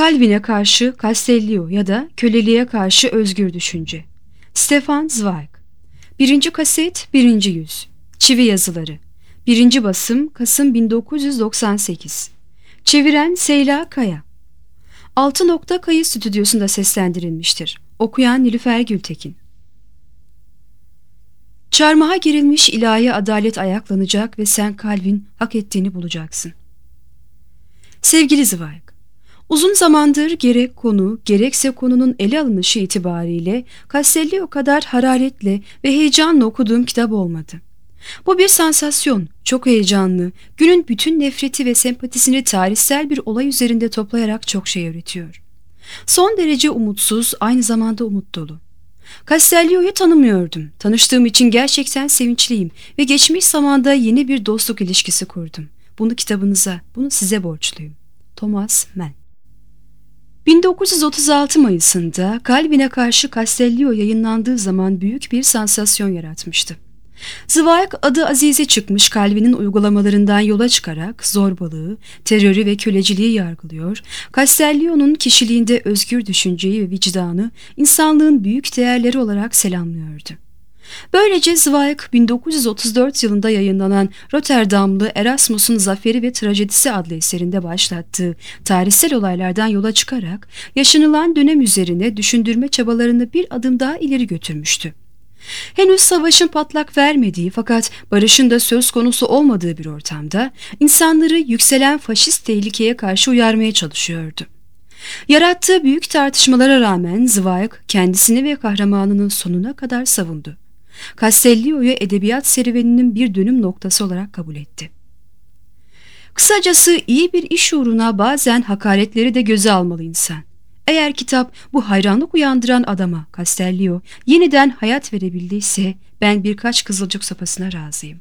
Calvin'e karşı Castellio ya da köleliğe karşı özgür düşünce. Stefan Zweig. 1. kaset 1. yüz. Çivi yazıları. 1. basım Kasım 1998. Çeviren Seyla Kaya. Altı Nokta Kayıt Stüdyosu'nda seslendirilmiştir. Okuyan Nilüfer Gültekin. Çarmıha gerilmiş ilahi adalet ayaklanacak ve sen Calvin hak ettiğini bulacaksın. Sevgili Zweig, uzun zamandır gerek konu gerekse konunun ele alınışı itibariyle Castellio kadar hararetle ve heyecanla okuduğum kitap olmadı. Bu bir sansasyon, çok heyecanlı, günün bütün nefreti ve sempatisini tarihsel bir olay üzerinde toplayarak çok şey öğretiyor. Son derece umutsuz, aynı zamanda umut dolu. Castellio'yu tanımıyordum. Tanıştığım için gerçekten sevinçliyim ve geçmiş zamanda yeni bir dostluk ilişkisi kurdum. Bunu kitabınıza, bunu size borçluyum. Thomas Mann. 1936 Mayıs'ında Calvin'e karşı Castellio yayınlandığı zaman büyük bir sansasyon yaratmıştı. Zweig adı azize çıkmış Calvin'in uygulamalarından yola çıkarak zorbalığı, terörü ve köleciliği yargılıyor, Castellio'nun kişiliğinde özgür düşünceyi ve vicdanı insanlığın büyük değerleri olarak selamlıyordu. Böylece Zweig 1934 yılında yayınlanan Rotterdamlı Erasmus'un Zaferi ve Trajedisi adlı eserinde başlattığı tarihsel olaylardan yola çıkarak yaşanılan dönem üzerine düşündürme çabalarını bir adım daha ileri götürmüştü. Henüz savaşın patlak vermediği fakat barışın da söz konusu olmadığı bir ortamda insanları yükselen faşist tehlikeye karşı uyarmaya çalışıyordu. Yarattığı büyük tartışmalara rağmen Zweig kendisini ve kahramanının sonuna kadar savundu. Castellio'yu edebiyat serüveninin bir dönüm noktası olarak kabul etti. Kısacası iyi bir iş uğruna bazen hakaretleri de göze almalı insan. Eğer kitap bu hayranlık uyandıran adama, Castellio, yeniden hayat verebildiyse ben birkaç kızılcık sopasına razıyım.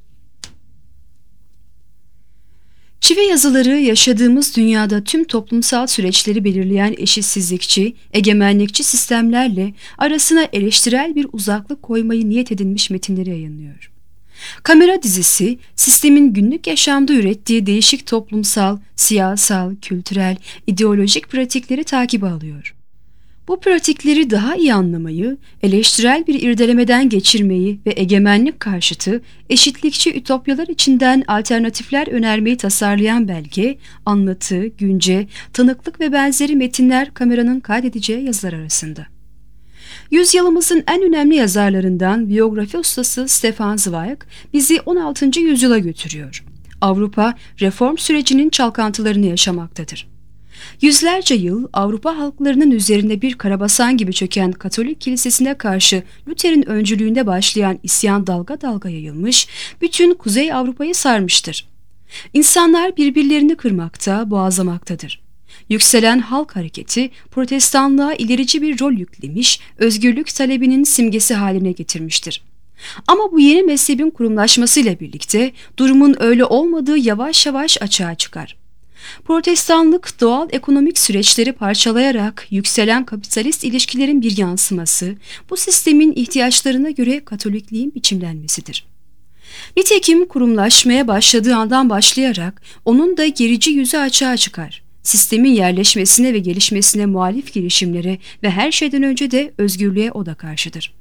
Çivi yazıları yaşadığımız dünyada tüm toplumsal süreçleri belirleyen eşitsizlikçi, egemenlikçi sistemlerle arasına eleştirel bir uzaklık koymayı niyet edilmiş metinleri yayınlıyor. Kamera dizisi, sistemin günlük yaşamda ürettiği değişik toplumsal, siyasal, kültürel, ideolojik pratikleri takibe alıyor. Bu pratikleri daha iyi anlamayı, eleştirel bir irdelemeden geçirmeyi ve egemenlik karşıtı, eşitlikçi ütopyalar içinden alternatifler önermeyi tasarlayan belge, anlatı, günce, tanıklık ve benzeri metinler kameranın kaydedeceği yazılar arasında. Yüzyılımızın en önemli yazarlarından biyografi ustası Stefan Zweig bizi 16. yüzyıla götürüyor. Avrupa, reform sürecinin çalkantılarını yaşamaktadır. Yüzlerce yıl Avrupa halklarının üzerinde bir karabasan gibi çöken Katolik kilisesine karşı Luther'in öncülüğünde başlayan isyan dalga dalga yayılmış, bütün Kuzey Avrupa'yı sarmıştır. İnsanlar birbirlerini kırmakta, boğazlamaktadır. Yükselen halk hareketi protestanlığa ilerici bir rol yüklemiş, özgürlük talebinin simgesi haline getirmiştir. Ama bu yeni mezhebin kurumlaşmasıyla birlikte durumun öyle olmadığı yavaş yavaş açığa çıkar. Protestanlık doğal ekonomik süreçleri parçalayarak yükselen kapitalist ilişkilerin bir yansıması, bu sistemin ihtiyaçlarına göre Katolikliğin biçimlenmesidir. Nitekim kurumlaşmaya başladığı andan başlayarak onun da gerici yüzü açığa çıkar. Sistemin yerleşmesine ve gelişmesine muhalif girişimlere ve her şeyden önce de özgürlüğe o da karşıdır.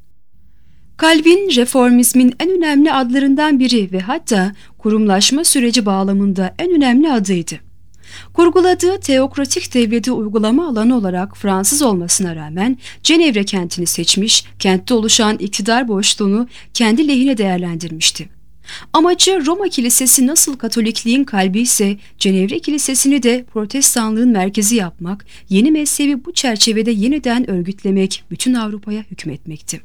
Calvin, reformizmin en önemli adlarından biri ve hatta kurumlaşma süreci bağlamında en önemli adıydı. Kurguladığı teokratik devleti uygulama alanı olarak Fransız olmasına rağmen Cenevre kentini seçmiş, kentte oluşan iktidar boşluğunu kendi lehine değerlendirmişti. Amacı Roma Kilisesi nasıl Katolikliğin kalbi ise Cenevre Kilisesi'ni de Protestanlığın merkezi yapmak, yeni mezhebi bu çerçevede yeniden örgütlemek, bütün Avrupa'ya hükmetmekti.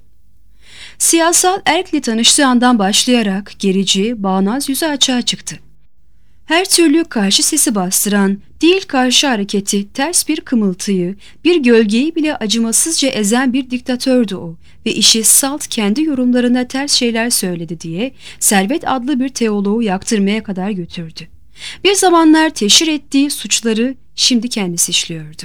Siyasal erkle tanıştığı andan başlayarak gerici, bağnaz yüzü açığa çıktı. Her türlü karşı sesi bastıran, değil karşı hareketi, ters bir kımıltıyı, bir gölgeyi bile acımasızca ezen bir diktatördü o ve işi salt kendi yorumlarına ters şeyler söyledi diye Servet adlı bir teoloğu yaktırmaya kadar götürdü. Bir zamanlar teşhir ettiği suçları şimdi kendisi işliyordu.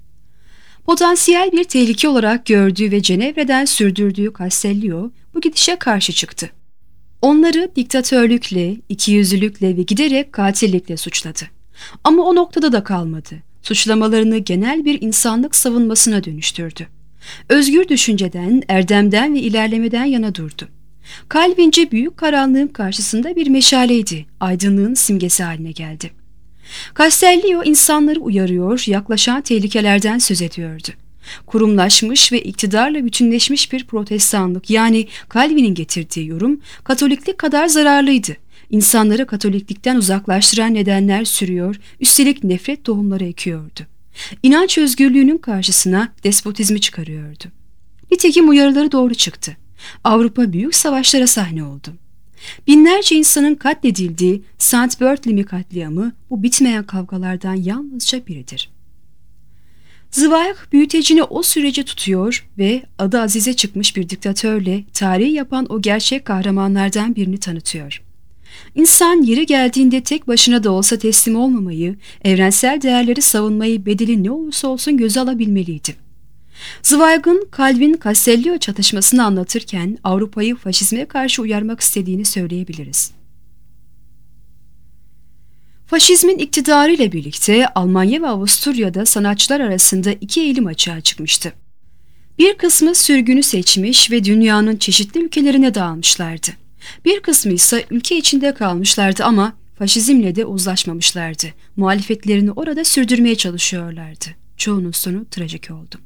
Potansiyel bir tehlike olarak gördüğü ve Cenevre'den sürdürdüğü Castellio bu gidişe karşı çıktı. Onları diktatörlükle, ikiyüzlülükle ve giderek katillikle suçladı. Ama o noktada da kalmadı. suçlamalarını genel bir insanlık savunmasına dönüştürdü. Özgür düşünceden, erdemden ve ilerlemeden yana durdu. Calvinci büyük karanlığın karşısında bir meşaleydi, aydınlığın simgesi haline geldi. Castellio insanları uyarıyor, yaklaşan tehlikelerden söz ediyordu. Kurumlaşmış ve iktidarla bütünleşmiş bir protestanlık, yani Calvin'in getirdiği yorum, Katoliklik kadar zararlıydı. İnsanları Katoliklikten uzaklaştıran nedenler sürüyor, üstelik nefret tohumları ekiyordu. İnanç özgürlüğünün karşısına despotizmi çıkarıyordu. Nitekim uyarıları doğru çıktı. Avrupa büyük savaşlara sahne oldu. Binlerce insanın katledildiği St. Barthélemy katliamı bu bitmeyen kavgalardan yalnızca biridir. Zweig büyütecini o sürece tutuyor ve adı Azize çıkmış bir diktatörle tarihi yapan o gerçek kahramanlardan birini tanıtıyor. İnsan yeri geldiğinde tek başına da olsa teslim olmamayı, evrensel değerleri savunmayı bedeli ne olursa olsun göze alabilmeliydi. Zweig'ın Calvin-Castellio çatışmasını anlatırken Avrupa'yı faşizme karşı uyarmak istediğini söyleyebiliriz. Faşizmin iktidarı ile birlikte Almanya ve Avusturya'da sanatçılar arasında iki eğilim açığa çıkmıştı. Bir kısmı sürgünü seçmiş ve dünyanın çeşitli ülkelerine dağılmışlardı. Bir kısmı ise ülke içinde kalmışlardı ama faşizmle de uzlaşmamışlardı. Muhalefetlerini orada sürdürmeye çalışıyorlardı. Çoğunun sonu trajik oldu.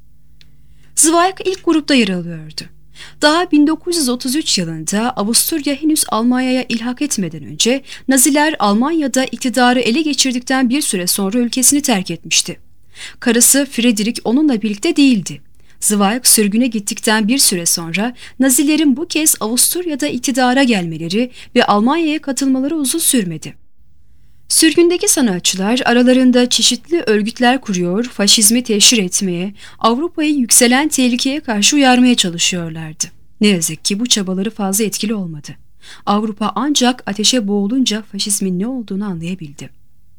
Zweig ilk grupta yer alıyordu. Daha 1933 yılında Avusturya henüz Almanya'ya ilhak etmeden önce Naziler Almanya'da iktidarı ele geçirdikten bir süre sonra ülkesini terk etmişti. Karısı Friedrich onunla birlikte değildi. Zweig sürgüne gittikten bir süre sonra Nazilerin bu kez Avusturya'da iktidara gelmeleri ve Almanya'ya katılmaları uzun sürmedi. Sürgündeki sanatçılar aralarında çeşitli örgütler kuruyor, faşizmi teşhir etmeye, Avrupa'yı yükselen tehlikeye karşı uyarmaya çalışıyorlardı. Ne yazık ki bu çabaları fazla etkili olmadı. Avrupa ancak ateşe boğulunca faşizmin ne olduğunu anlayabildi.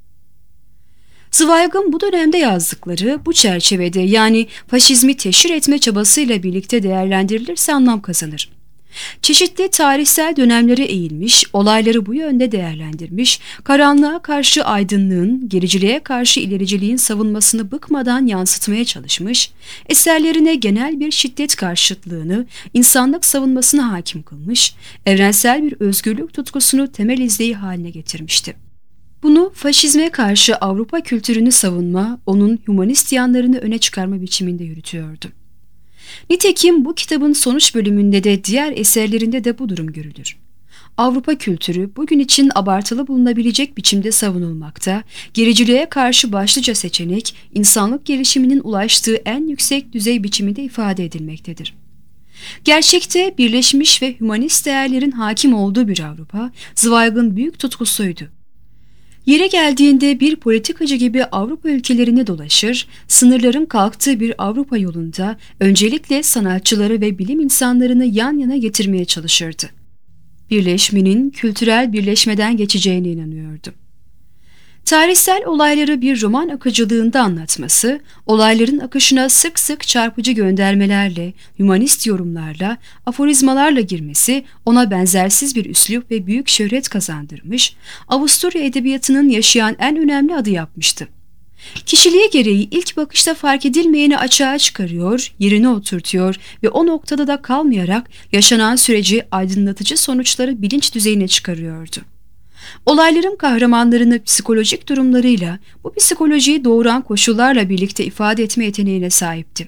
Zweig'ın bu dönemde yazdıkları bu çerçevede, yani faşizmi teşhir etme çabasıyla birlikte değerlendirilirse anlam kazanır. Çeşitli tarihsel dönemlere eğilmiş, olayları bu yönde değerlendirmiş, karanlığa karşı aydınlığın, gericiliğe karşı ilericiliğin savunmasını bıkmadan yansıtmaya çalışmış, eserlerine genel bir şiddet karşıtlığını, insanlık savunmasına hakim kılmış, evrensel bir özgürlük tutkusunu temel izleyi haline getirmişti. Bunu faşizme karşı Avrupa kültürünü savunma, onun hümanist yanlarını öne çıkarma biçiminde yürütüyordu. Nitekim bu kitabın sonuç bölümünde de diğer eserlerinde de bu durum görülür. Avrupa kültürü bugün için abartılı bulunabilecek biçimde savunulmakta, gericiliğe karşı başlıca seçenek, insanlık gelişiminin ulaştığı en yüksek düzey biçiminde ifade edilmektedir. Gerçekte birleşmiş ve hümanist değerlerin hakim olduğu bir Avrupa, Zweig'ın büyük tutkusuydu. Yere geldiğinde bir politikacı gibi Avrupa ülkelerine dolaşır, sınırların kalktığı bir Avrupa yolunda öncelikle sanatçıları ve bilim insanlarını yan yana getirmeye çalışırdı. Birleşmenin kültürel birleşmeden geçeceğine inanıyordu. Tarihsel olayları bir roman akıcılığında anlatması, olayların akışına sık sık çarpıcı göndermelerle, hümanist yorumlarla, aforizmalarla girmesi ona benzersiz bir üslup ve büyük şöhret kazandırmış, Avusturya edebiyatının yaşayan en önemli adı yapmıştı. Kişiliği gereği ilk bakışta fark edilmeyeni açığa çıkarıyor, yerine oturtuyor ve o noktada da kalmayarak yaşanan süreci aydınlatıcı sonuçları bilinç düzeyine çıkarıyordu. Olayların kahramanlarını psikolojik durumlarıyla, bu psikolojiyi doğuran koşullarla birlikte ifade etme yeteneğine sahipti.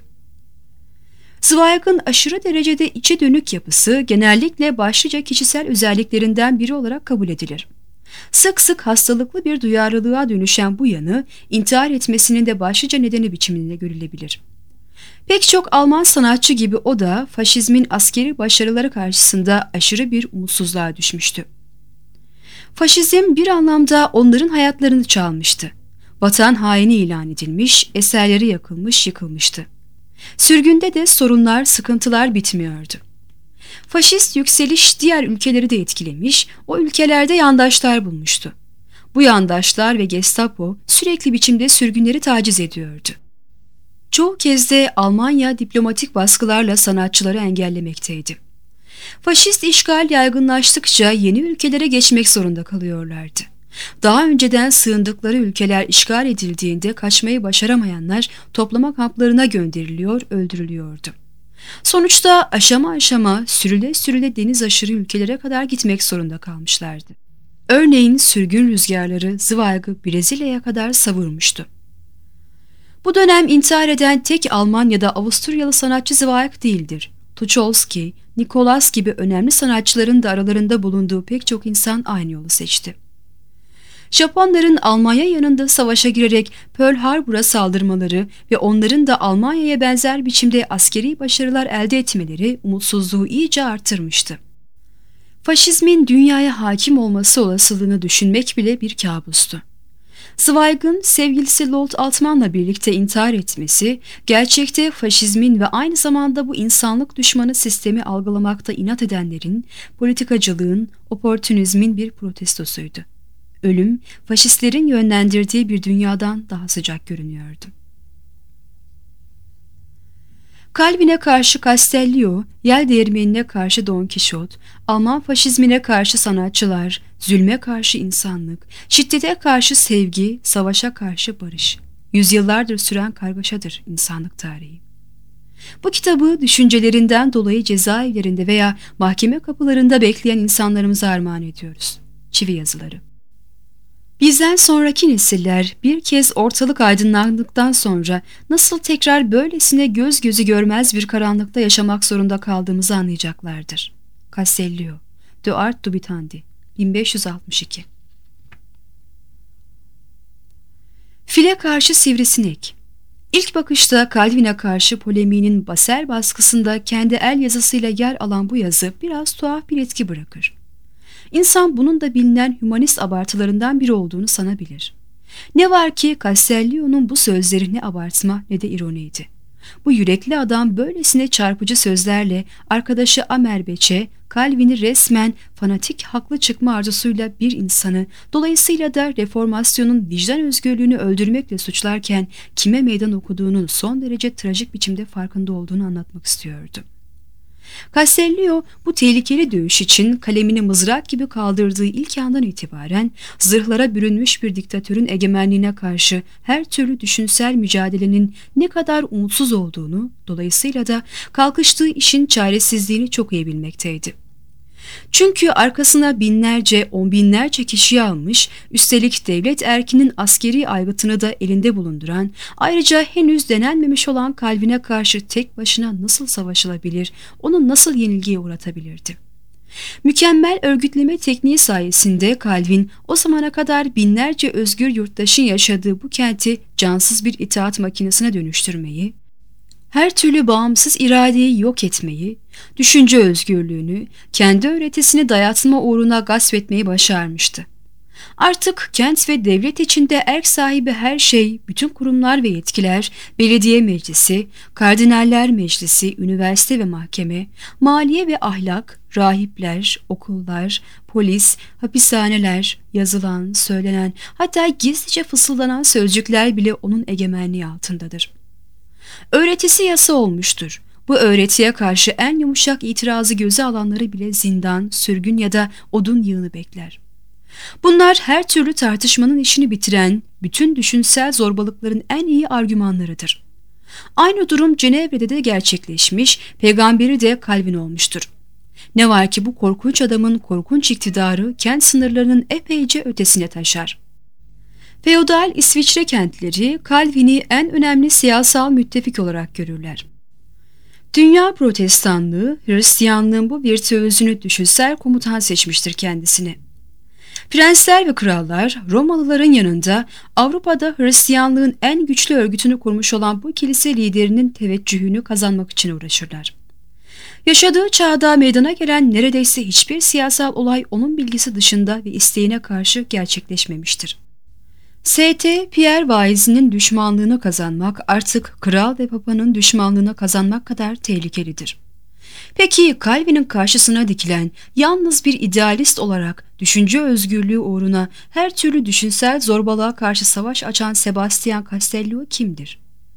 Zweig'ın aşırı derecede içe dönük yapısı genellikle başlıca kişisel özelliklerinden biri olarak kabul edilir. Sık sık hastalıklı bir duyarlılığa dönüşen bu yanı, intihar etmesinin de başlıca nedeni biçiminde görülebilir. Pek çok Alman sanatçı gibi o da faşizmin askeri başarıları karşısında aşırı bir umutsuzluğa düşmüştü. Faşizm bir anlamda onların hayatlarını çalmıştı. Vatan haini ilan edilmiş, eserleri yakılmış, yıkılmıştı. Sürgünde de sorunlar, sıkıntılar bitmiyordu. Faşist yükseliş diğer ülkeleri de etkilemiş, o ülkelerde yandaşlar bulmuştu. Bu yandaşlar ve Gestapo sürekli biçimde sürgünleri taciz ediyordu. Çoğu kez de Almanya diplomatik baskılarla sanatçıları engellemekteydi. Faşist işgal yaygınlaştıkça yeni ülkelere geçmek zorunda kalıyorlardı. Daha önceden sığındıkları ülkeler işgal edildiğinde kaçmayı başaramayanlar toplama kamplarına gönderiliyor, öldürülüyordu. Sonuçta aşama aşama sürüle sürüle deniz aşırı ülkelere kadar gitmek zorunda kalmışlardı. Örneğin sürgün rüzgarları Zweig'ı Brezilya'ya kadar savurmuştu. Bu dönem intihar eden tek Alman ya da Avusturyalı sanatçı Zweig değildir. Tucholsky, Nikolas gibi önemli sanatçıların da aralarında bulunduğu pek çok insan aynı yolu seçti. Japonların Almanya yanında savaşa girerek Pearl Harbor'a saldırmaları ve onların da Almanya'ya benzer biçimde askeri başarılar elde etmeleri umutsuzluğu iyice artırmıştı. Faşizmin dünyaya hakim olması olasılığını düşünmek bile bir kabustu. Zweig'ın sevgilisi Lord Altman'la birlikte intihar etmesi, gerçekte faşizmin ve aynı zamanda bu insanlık düşmanı sistemi algılamakta inat edenlerin, politikacılığın, oportunizmin bir protestosuydu. Ölüm, faşistlerin yönlendirdiği bir dünyadan daha sıcak görünüyordu. Calvin'e karşı Castellio, yel değirmenine karşı Don Quixote, Alman faşizmine karşı sanatçılar, zulme karşı insanlık, şiddete karşı sevgi, savaşa karşı barış. Yüzyıllardır süren kargaşadır insanlık tarihi. Bu kitabı düşüncelerinden dolayı cezaevlerinde veya mahkeme kapılarında bekleyen insanlarımıza armağan ediyoruz. Çivi yazıları. Bizden sonraki nesiller bir kez ortalık aydınlandıktan sonra nasıl tekrar böylesine göz gözü görmez bir karanlıkta yaşamak zorunda kaldığımızı anlayacaklardır. Castellio, De Arte Dubitandi, 1562. File karşı sivrisinek. İlk bakışta Calvin'e karşı polemiğinin Basel baskısında kendi el yazısıyla yer alan bu yazı biraz tuhaf bir etki bırakır. İnsan bunun da bilinen hümanist abartılarından biri olduğunu sanabilir. Ne var ki Castellio'nun bu sözleri ne abartma ne de ironiydi. Bu yürekli adam böylesine çarpıcı sözlerle arkadaşı Amerbeç'e Calvin'i resmen fanatik haklı çıkma arzusuyla bir insanı, dolayısıyla da reformasyonun vicdan özgürlüğünü öldürmekle suçlarken kime meydan okuduğunun son derece trajik biçimde farkında olduğunu anlatmak istiyordu. Castellio bu tehlikeli dövüş için kalemini mızrak gibi kaldırdığı ilk andan itibaren zırhlara bürünmüş bir diktatörün egemenliğine karşı her türlü düşünsel mücadelenin ne kadar umutsuz olduğunu, dolayısıyla da kalkıştığı işin çaresizliğini çok iyi bilmekteydi. Çünkü arkasına binlerce, on binlerce kişiyi almış, üstelik devlet erkinin askeri aygıtını da elinde bulunduran, ayrıca henüz denenmemiş olan Calvin'e karşı tek başına nasıl savaşılabilir, onu nasıl yenilgiye uğratabilirdi? Mükemmel örgütleme tekniği sayesinde Calvin, o zamana kadar binlerce özgür yurttaşın yaşadığı bu kenti cansız bir itaat makinesine dönüştürmeyi, her türlü bağımsız iradeyi yok etmeyi, düşünce özgürlüğünü, kendi öğretisini dayatma uğruna gasp etmeyi başarmıştı. Artık kent ve devlet içinde erk sahibi her şey, bütün kurumlar ve yetkiler, belediye meclisi, kardinaller meclisi, üniversite ve mahkeme, maliye ve ahlak, rahipler, okullar, polis, hapishaneler, yazılan, söylenen, hatta gizlice fısıldanan sözcükler bile onun egemenliği altındadır. Öğretisi yasa olmuştur. Bu öğretiye karşı en yumuşak itirazı göze alanları bile zindan, sürgün ya da odun yığını bekler. Bunlar her türlü tartışmanın işini bitiren, bütün düşünsel zorbalıkların en iyi argümanlarıdır. Aynı durum Cenevre'de de gerçekleşmiş, peygamberi de Calvin olmuştur. Ne var ki bu korkunç adamın korkunç iktidarı kent sınırlarının epeyce ötesine taşar. Feodal İsviçre kentleri Calvin'i en önemli siyasal müttefik olarak görürler. Dünya protestanlığı, Hristiyanlığın bu virtüözünü düşünsel komutan seçmiştir kendisine. Prensler ve krallar Romalıların yanında Avrupa'da Hristiyanlığın en güçlü örgütünü kurmuş olan bu kilise liderinin teveccühünü kazanmak için uğraşırlar. Yaşadığı çağda meydana gelen neredeyse hiçbir siyasal olay onun bilgisi dışında ve isteğine karşı gerçekleşmemiştir. St. Pierre vaizinin düşmanlığını kazanmak artık kral ve papanın düşmanlığını kazanmak kadar tehlikelidir. Peki Calvin'in karşısına dikilen yalnız bir idealist olarak düşünce özgürlüğü uğruna her türlü düşünsel zorbalığa karşı savaş açan Sebastian Castellio kimdir?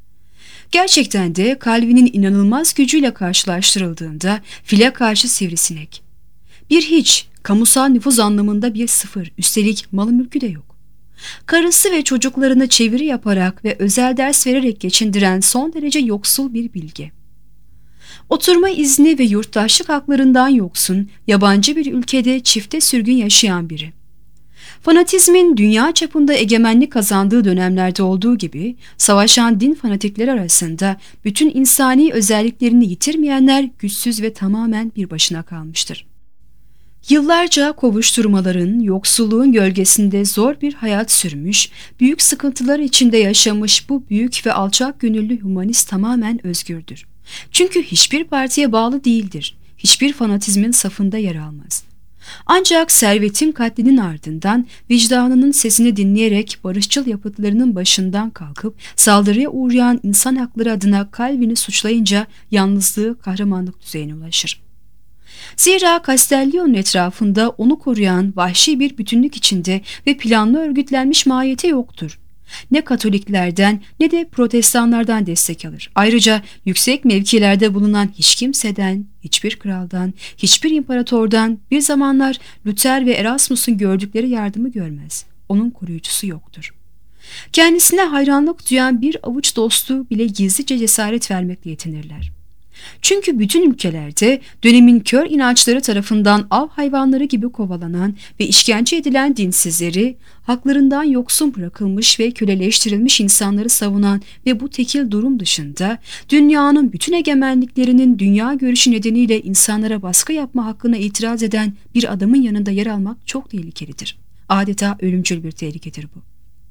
Gerçekten de Calvin'in inanılmaz gücüyle karşılaştırıldığında file karşı sivrisinek. Bir hiç, Kamusal nüfuz anlamında bir sıfır, üstelik malı mülkü de yok. Karısı ve çocuklarını çeviri yaparak ve özel ders vererek geçindiren son derece yoksul bir bilge. Oturma izni ve yurttaşlık haklarından yoksun, yabancı bir ülkede çifte sürgün yaşayan biri. Fanatizmin dünya çapında egemenlik kazandığı dönemlerde olduğu gibi, savaşan din fanatikleri arasında bütün insani özelliklerini yitirmeyenler güçsüz ve tamamen bir başına kalmıştır. Yıllarca kovuşturmaların, yoksulluğun gölgesinde zor bir hayat sürmüş, büyük sıkıntılar içinde yaşamış bu büyük ve alçak gönüllü humanist tamamen özgürdür. Çünkü hiçbir partiye bağlı değildir, hiçbir fanatizmin safında yer almaz. Ancak servetin katlinin ardından vicdanının sesini dinleyerek barışçıl yapıtlarının başından kalkıp saldırıya uğrayan insan hakları adına Calvin'i suçlayınca yalnızlığı kahramanlık düzeyine ulaşır. Zira Castiglione'un etrafında onu koruyan vahşi bir bütünlük içinde ve planlı örgütlenmiş mahiyeti yoktur. Ne Katoliklerden ne de Protestanlardan destek alır. Ayrıca yüksek mevkilerde bulunan hiç kimseden, hiçbir kraldan, hiçbir imparatordan bir zamanlar Luther ve Erasmus'un gördükleri yardımı görmez. Onun koruyucusu yoktur. Kendisine hayranlık duyan bir avuç dostu bile gizlice cesaret vermekle yetinirler. Çünkü bütün ülkelerde dönemin kör inançları tarafından av hayvanları gibi kovalanan ve işkence edilen dinsizleri, haklarından yoksun bırakılmış ve köleleştirilmiş insanları savunan ve bu tekil durum dışında dünyanın bütün egemenliklerinin dünya görüşü nedeniyle insanlara baskı yapma hakkına itiraz eden bir adamın yanında yer almak çok tehlikelidir. Adeta ölümcül bir tehlikedir bu.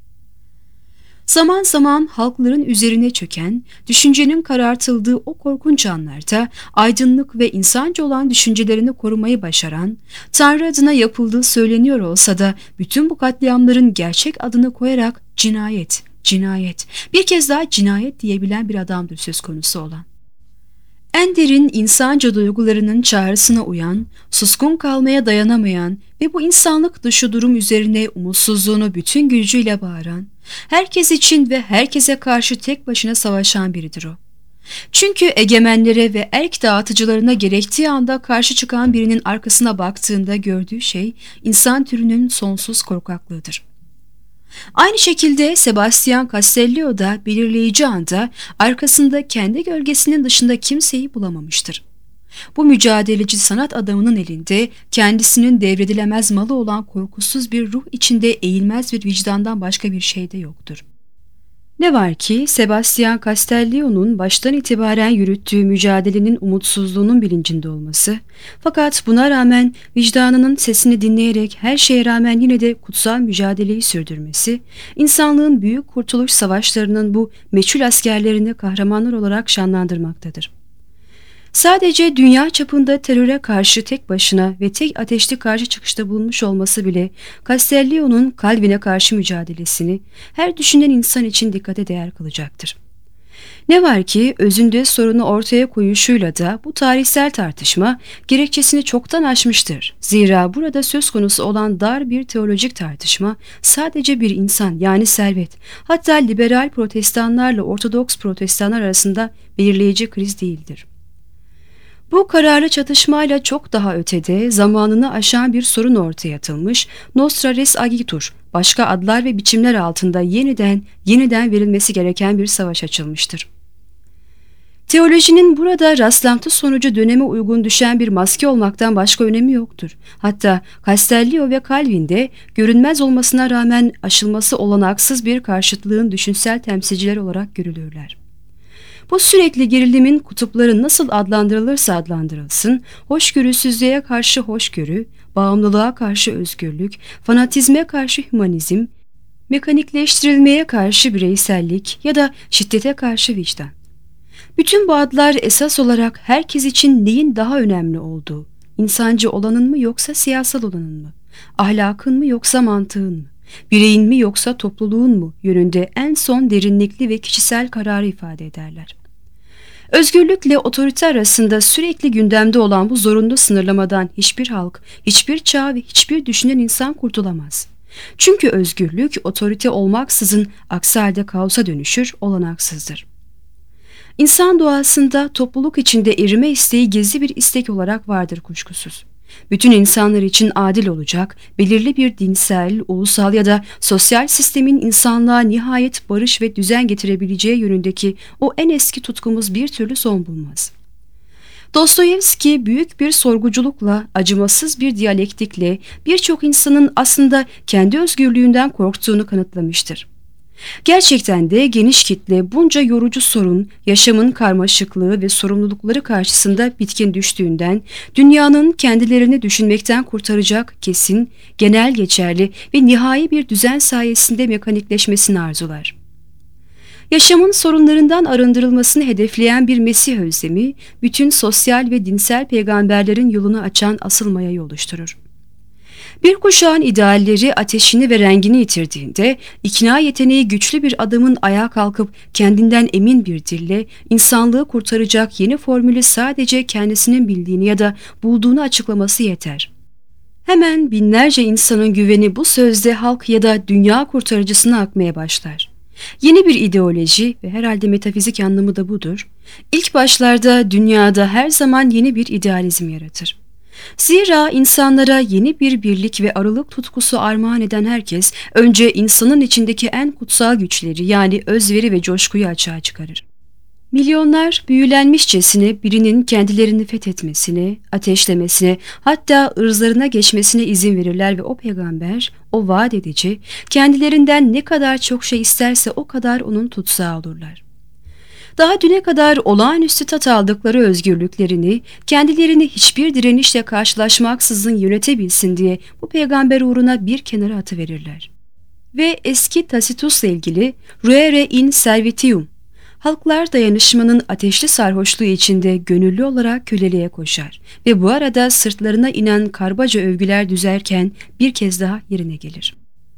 Zaman zaman halkların üzerine çöken, düşüncenin karartıldığı o korkunç anlarda aydınlık ve insancı olan düşüncelerini korumayı başaran, Tanrı adına yapıldığı söyleniyor olsa da bütün bu katliamların gerçek adını koyarak cinayet, cinayet, bir kez daha cinayet diyebilen bir adamdır söz konusu olan. En derin insanca duygularının çağrısına uyan, suskun kalmaya dayanamayan ve bu insanlık dışı durum üzerine umutsuzluğunu bütün gücüyle bağıran, herkes için ve herkese karşı tek başına savaşan biridir o. Çünkü egemenlere ve erk dağıtıcılarına gerektiği anda karşı çıkan birinin arkasına baktığında gördüğü şey insan türünün sonsuz korkaklığıdır. Aynı şekilde Sebastian Castellio da belirleyici anda arkasında kendi gölgesinin dışında kimseyi bulamamıştır. Bu mücadeleci sanat adamının elinde kendisinin devredilemez malı olan korkusuz bir ruh içinde eğilmez bir vicdandan başka bir şey de yoktur. Ne var ki Sebastian Castellio'nun baştan itibaren yürüttüğü mücadelenin umutsuzluğunun bilincinde olması, fakat buna rağmen vicdanının sesini dinleyerek her şeye rağmen yine de kutsal mücadeleyi sürdürmesi, insanlığın büyük kurtuluş savaşlarının bu meçhul askerlerini kahramanlar olarak şanlandırmaktadır. Sadece dünya çapında teröre karşı tek başına ve tek ateşli karşı çıkışta bulunmuş olması bile Castellio'nun Calvin'e karşı mücadelesini her düşünen insan için dikkate değer kılacaktır. Ne var ki özünde sorunu ortaya koyuşuyla da bu tarihsel tartışma gerekçesini çoktan aşmıştır. Zira burada söz konusu olan dar bir teolojik tartışma sadece bir insan yani servet, hatta liberal protestanlarla ortodoks protestanlar arasında belirleyici kriz değildir. Bu kararlı çatışmayla çok daha ötede zamanını aşan bir sorun ortaya atılmış, Nostra Res Agitur, başka adlar ve biçimler altında yeniden verilmesi gereken bir savaş açılmıştır. Teolojinin burada rastlantı sonucu döneme uygun düşen bir maske olmaktan başka önemi yoktur. Hatta Castellio ve Calvin'de görünmez olmasına rağmen aşılması olanaksız bir karşıtlığın düşünsel temsilciler olarak görülürler. Bu sürekli gerilimin kutupları nasıl adlandırılırsa adlandırılsın, hoşgörüsüzlüğe karşı hoşgörü, bağımlılığa karşı özgürlük, fanatizme karşı hümanizm, mekanikleştirilmeye karşı bireysellik ya da şiddete karşı vicdan. Bütün bu adlar esas olarak herkes için neyin daha önemli olduğu, insancı olanın mı yoksa siyasal olanın mı, ahlakın mı yoksa mantığın mı, bireyin mi yoksa topluluğun mu yönünde en son derinlikli ve kişisel kararı ifade ederler. Özgürlükle otorite arasında sürekli gündemde olan bu zorunlu sınırlamadan hiçbir halk, hiçbir çağ ve hiçbir düşünen insan kurtulamaz. Çünkü özgürlük otorite olmaksızın aksi halde kaosa dönüşür, olanaksızdır. İnsan doğasında topluluk içinde erime isteği gizli bir istek olarak vardır kuşkusuz. Bütün insanlar için adil olacak, belirli bir dinsel, ulusal ya da sosyal sistemin insanlığa nihayet barış ve düzen getirebileceği yönündeki o en eski tutkumuz bir türlü son bulmaz. Dostoyevski büyük bir sorguculukla, acımasız bir diyalektikle birçok insanın aslında kendi özgürlüğünden korktuğunu kanıtlamıştır. Gerçekten de geniş kitle bunca yorucu sorun, yaşamın karmaşıklığı ve sorumlulukları karşısında bitkin düştüğünden, dünyanın kendilerini düşünmekten kurtaracak kesin, genel geçerli ve nihai bir düzen sayesinde mekanikleşmesini arzular. Yaşamın sorunlarından arındırılmasını hedefleyen bir Mesih özlemi, bütün sosyal ve dinsel peygamberlerin yolunu açan asıl mayayı oluşturur. Bir kuşağın idealleri ateşini ve rengini yitirdiğinde, ikna yeteneği güçlü bir adamın ayağa kalkıp kendinden emin bir dille, insanlığı kurtaracak yeni formülü sadece kendisinin bildiğini ya da bulduğunu açıklaması yeter. Hemen binlerce insanın güveni bu sözde halk ya da dünya kurtarıcısına akmaya başlar. Yeni bir ideoloji ve herhalde metafizik anlamı da budur. İlk başlarda dünyada her zaman yeni bir idealizm yaratır. Zira insanlara yeni bir birlik ve arılık tutkusu armağan eden herkes önce insanın içindeki en kutsal güçleri yani özveri ve coşkuyu açığa çıkarır. Milyonlar büyülenmişçesine birinin kendilerini fethetmesine, ateşlemesine, hatta ırzlarına geçmesine izin verirler ve o peygamber, o vaat edici, kendilerinden ne kadar çok şey isterse o kadar onun tutsağı olurlar. Daha düne kadar olağanüstü tat aldıkları özgürlüklerini, kendilerini hiçbir direnişle karşılaşmaksızın yönetebilsin diye bu peygamber uğruna bir kenara atıverirler. Ve eski Tacitus'la ilgili Ruere in servitium, halklar dayanışmanın ateşli sarhoşluğu içinde gönüllü olarak köleliğe koşar ve bu arada sırtlarına inen karbaca övgüler düzerken bir kez daha yerine gelir.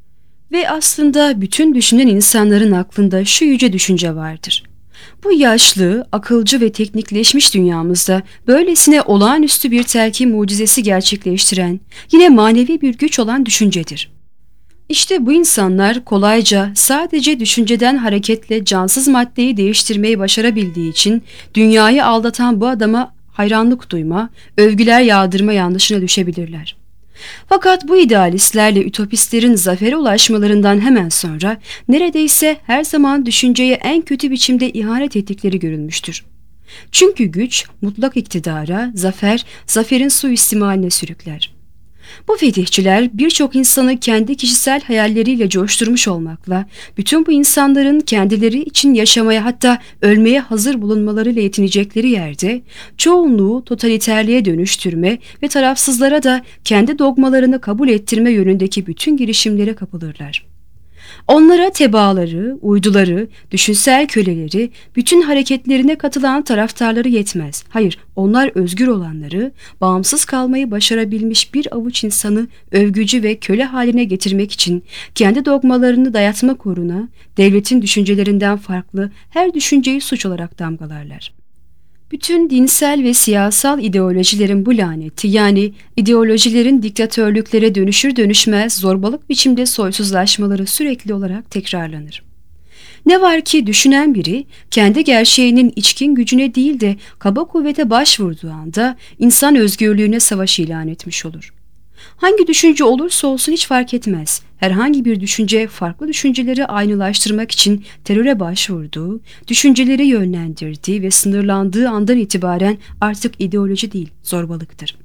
Ve aslında bütün düşünen insanların aklında şu yüce düşünce vardır. Bu yaşlı, akılcı ve teknikleşmiş dünyamızda böylesine olağanüstü bir telkin mucizesi gerçekleştiren, yine manevi bir güç olan düşüncedir. İşte bu insanlar kolayca sadece düşünceden hareketle cansız maddeyi değiştirmeyi başarabildiği için dünyayı aldatan bu adama hayranlık duyma, övgüler yağdırma yanlışına düşebilirler. Fakat bu idealistlerle ütopistlerin zafere ulaşmalarından hemen sonra neredeyse her zaman düşünceye en kötü biçimde ihanet ettikleri görülmüştür. Çünkü güç mutlak iktidara, zaferin suistimaline sürükler. Bu fetihçiler birçok insanı kendi kişisel hayalleriyle coşturmuş olmakla, bütün bu insanların kendileri için yaşamaya hatta ölmeye hazır bulunmalarıyla yetinecekleri yerde, çoğunluğu totaliterliğe dönüştürme ve tarafsızlara da kendi dogmalarını kabul ettirme yönündeki bütün girişimlere kapılırlar. Onlara tebaaları, uyduları, düşünsel köleleri, bütün hareketlerine katılan taraftarları yetmez. Hayır, onlar özgür olanları, bağımsız kalmayı başarabilmiş bir avuç insanı övgücü ve köle haline getirmek için kendi dogmalarını dayatmak uğruna devletin düşüncelerinden farklı her düşünceyi suç olarak damgalarlar. Bütün dinsel ve siyasal ideolojilerin bu laneti, yani ideolojilerin diktatörlüklere dönüşür dönüşmez zorbalık biçimde soysuzlaşmaları sürekli olarak tekrarlanır. Ne var ki düşünen biri kendi gerçeğinin içkin gücüne değil de kaba kuvvete başvurduğu anda insan özgürlüğüne savaş ilan etmiş olur. Hangi düşünce olursa olsun hiç fark etmez. Herhangi bir düşünce farklı düşünceleri aynılaştırmak için teröre başvurduğu, düşünceleri yönlendirdiği ve sınırlandığı andan itibaren artık ideoloji değil, zorbalıktır.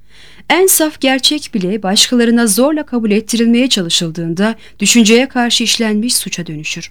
En saf gerçek bile başkalarına zorla kabul ettirilmeye çalışıldığında düşünceye karşı işlenmiş suça dönüşür.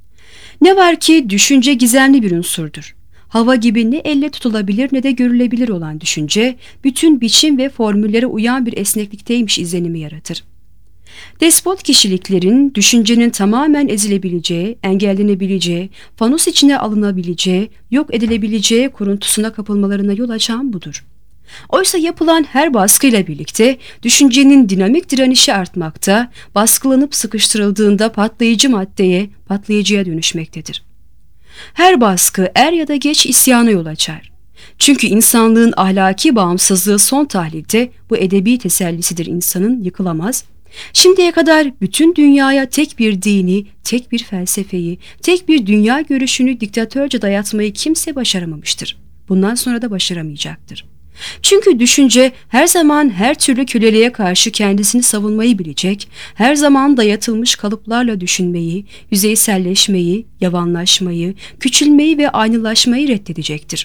Ne var ki düşünce gizemli bir unsurdur. Hava gibi ne elle tutulabilir ne de görülebilir olan düşünce, bütün biçim ve formüllere uyan bir esneklikteymiş izlenimi yaratır. Despot kişiliklerin düşüncenin tamamen ezilebileceği, engellenebileceği, fanus içine alınabileceği, yok edilebileceği kuruntusuna kapılmalarına yol açan budur. Oysa yapılan her baskıyla birlikte düşüncenin dinamik direnişi artmakta, baskılanıp sıkıştırıldığında patlayıcı maddeye, patlayıcıya dönüşmektedir. Her baskı er ya da geç isyana yol açar. Çünkü insanlığın ahlaki bağımsızlığı son tahlilde bu edebi tesellisidir insanın yıkılamaz. Şimdiye kadar bütün dünyaya tek bir dini, tek bir felsefeyi, tek bir dünya görüşünü diktatörce dayatmayı kimse başaramamıştır. Bundan sonra da başaramayacaktır. Çünkü düşünce her zaman her türlü köleliğe karşı kendisini savunmayı bilecek, her zaman dayatılmış kalıplarla düşünmeyi, yüzeyselleşmeyi, yavanlaşmayı, küçülmeyi ve aynılaşmayı reddedecektir.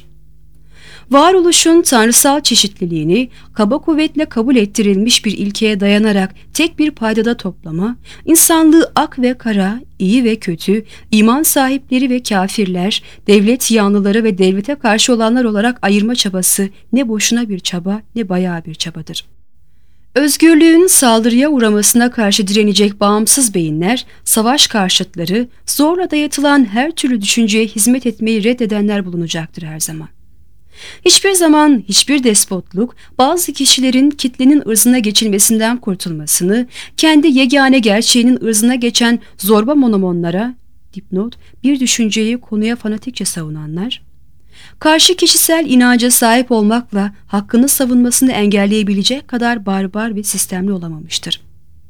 Varoluşun tanrısal çeşitliliğini kaba kuvvetle kabul ettirilmiş bir ilkeye dayanarak tek bir paydada toplama, insanlığı ak ve kara, iyi ve kötü, iman sahipleri ve kafirler, devlet yanlıları ve devlete karşı olanlar olarak ayırma çabası ne boşuna bir çaba ne bayağı bir çabadır. Özgürlüğün saldırıya uğramasına karşı direnecek bağımsız beyinler, savaş karşıtları, zorla dayatılan her türlü düşünceye hizmet etmeyi reddedenler bulunacaktır her zaman. Hiçbir zaman hiçbir despotluk bazı kişilerin kitlenin ırzına geçilmesinden kurtulmasını, kendi yegane gerçeğinin ırzına geçen zorba monomonlara, dipnot, bir düşünceyi konuya fanatikçe savunanlar, karşı kişisel inanca sahip olmakla hakkını savunmasını engelleyebilecek kadar barbar ve sistemli olamamıştır.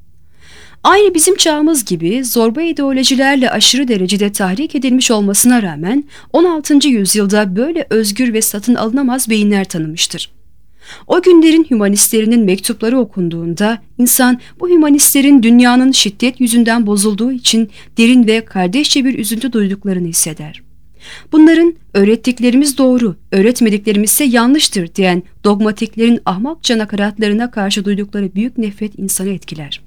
Aynı bizim çağımız gibi zorba ideolojilerle aşırı derecede tahrik edilmiş olmasına rağmen 16. yüzyılda böyle özgür ve satın alınamaz beyinler tanımıştır. O günlerin hümanistlerinin mektupları okunduğunda insan bu hümanistlerin dünyanın şiddet yüzünden bozulduğu için derin ve kardeşçe bir üzüntü duyduklarını hisseder. Bunların öğrettiklerimiz doğru, öğretmediklerimiz ise yanlıştır diyen dogmatiklerin ahmakça nakaratlarına karşı duydukları büyük nefret insanı etkiler.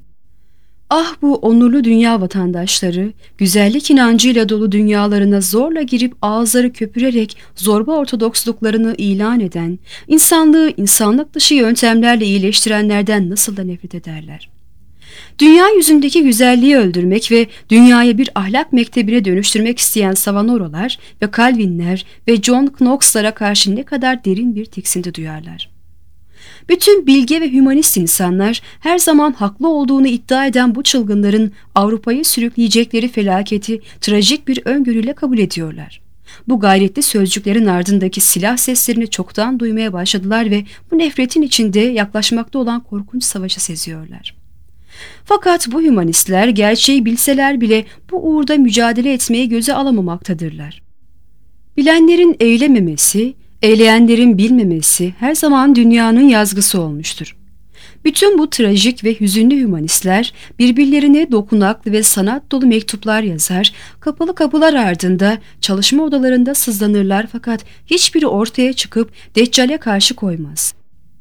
Ah bu onurlu dünya vatandaşları, güzellik inancıyla dolu dünyalarına zorla girip ağızları köpürerek zorba ortodoksluklarını ilan eden, insanlığı insanlık dışı yöntemlerle iyileştirenlerden nasıl da nefret ederler. Dünya yüzündeki güzelliği öldürmek ve dünyayı bir ahlak mektebine dönüştürmek isteyen Savonarolalar ve Calvinler ve John Knox'lara karşı ne kadar derin bir tiksinti duyarlar. Bütün bilge ve hümanist insanlar her zaman haklı olduğunu iddia eden bu çılgınların Avrupa'yı sürükleyecekleri felaketi trajik bir öngörüyle kabul ediyorlar. Bu gayretli sözcüklerin ardındaki silah seslerini çoktan duymaya başladılar ve bu nefretin içinde yaklaşmakta olan korkunç savaşı seziyorlar. Fakat bu hümanistler gerçeği bilseler bile bu uğurda mücadele etmeyi göze alamamaktadırlar. Bilenlerin eylememesi, eyleyenlerin bilmemesi her zaman dünyanın yazgısı olmuştur. Bütün bu trajik ve hüzünlü hümanistler birbirlerine dokunaklı ve sanat dolu mektuplar yazar, kapalı kapılar ardında çalışma odalarında sızlanırlar fakat hiçbiri ortaya çıkıp Deccal'e karşı koymaz.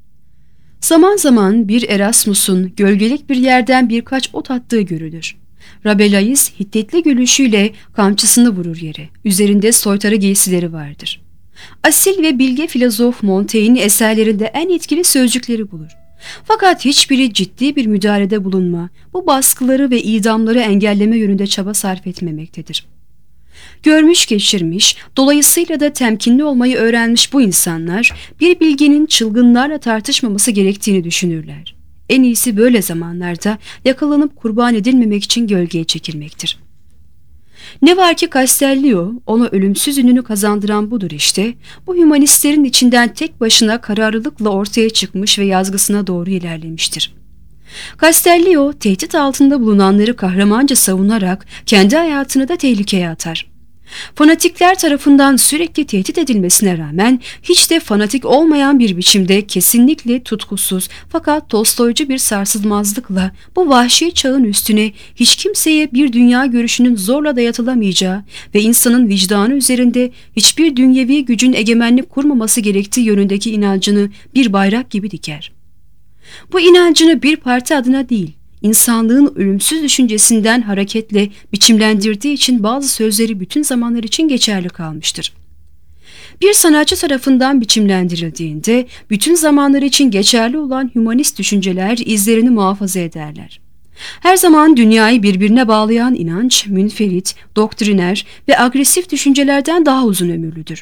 Zaman zaman bir Erasmus'un gölgelik bir yerden birkaç ot attığı görülür. Rabelais hiddetli gülüşüyle kamçısını vurur yere. Üzerinde soytarı giysileri vardır. Asil ve bilge filozof Montaigne'in eserlerinde en etkili sözcükleri bulur. Fakat hiçbiri ciddi bir müdahalede bulunma, bu baskıları ve idamları engelleme yönünde çaba sarf etmemektedir. Görmüş geçirmiş, dolayısıyla da temkinli olmayı öğrenmiş bu insanlar, bir bilginin çılgınlarla tartışmaması gerektiğini düşünürler. En iyisi böyle zamanlarda yakalanıp kurban edilmemek için gölgeye çekilmektir. Ne var ki Castellio ona ölümsüz ününü kazandıran budur işte, bu hümanistlerin içinden tek başına kararlılıkla ortaya çıkmış ve yazgısına doğru ilerlemiştir. Castellio tehdit altında bulunanları kahramanca savunarak kendi hayatını da tehlikeye atar. Fanatikler tarafından sürekli tehdit edilmesine rağmen hiç de fanatik olmayan bir biçimde kesinlikle tutkusuz fakat Tolstoycu bir sarsılmazlıkla bu vahşi çağın üstüne hiç kimseye bir dünya görüşünün zorla dayatılamayacağı ve insanın vicdanı üzerinde hiçbir dünyevi gücün egemenlik kurmaması gerektiği yönündeki inancını bir bayrak gibi diker. Bu inancını bir parti adına değil, İnsanlığın ölümsüz düşüncesinden hareketle biçimlendirdiği için bazı sözleri bütün zamanlar için geçerli kalmıştır. Bir sanatçı tarafından biçimlendirildiğinde bütün zamanlar için geçerli olan hümanist düşünceler izlerini muhafaza ederler. Her zaman dünyayı birbirine bağlayan inanç, münferit, doktriner ve agresif düşüncelerden daha uzun ömürlüdür.